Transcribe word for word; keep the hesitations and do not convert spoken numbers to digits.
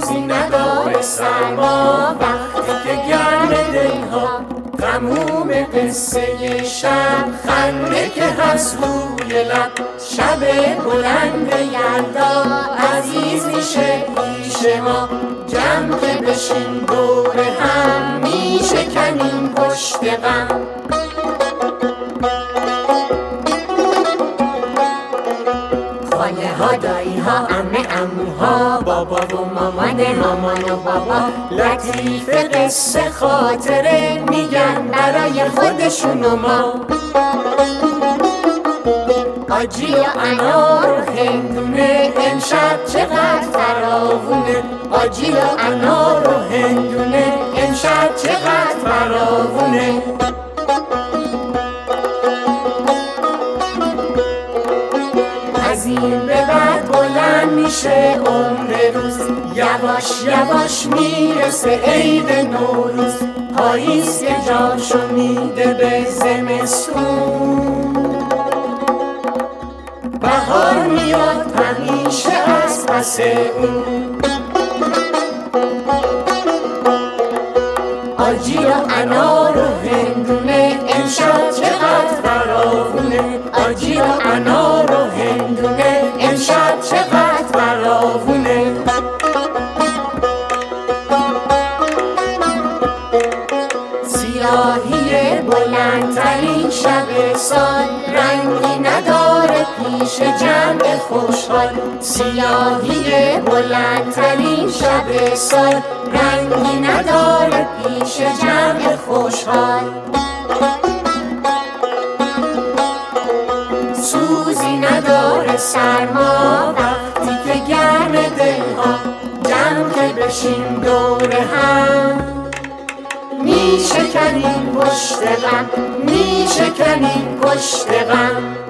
سوزی نداره سرما وقتی که گرم دلها، تموم قصه شب خنده که هست روی لب، شب بلند یلدا عزیز میشه پیش ما، جمع که بشیم دور هم میشکنیم پشت غم. خاله ها دایی ها عمه عموها، بابا و مامان مامان و بابا، لطیف قصه خاطره میگن برای خودشون و ما. آجیل و انار و هندونه امشب چقدر فراوونه، آجیل و انار و هندونه امشب چقدر فراوونه. از این به بعد بلند میشه عمر روز، یواش یواش میرسه عید نوروز، پاییز که جاشو میده به زمستون، بهار میاد همیشه از پس اون. آجیل و انار و هندونه امشب چقدر فراوونه، آجیل و انار و هندونه امشب چقدر فراوونه. سیاهی بلندترین شب سال، رنگی نداره پیش جمع خوشحال، سیاهی بلندترین شب سال، رنگی نداره پیش جمع خوشحال. سوزی نداره سرما وقتی که گرم دلها، جمع که بشیم دور هم میشکنیم پشت غم، میشکنیم پشت غم.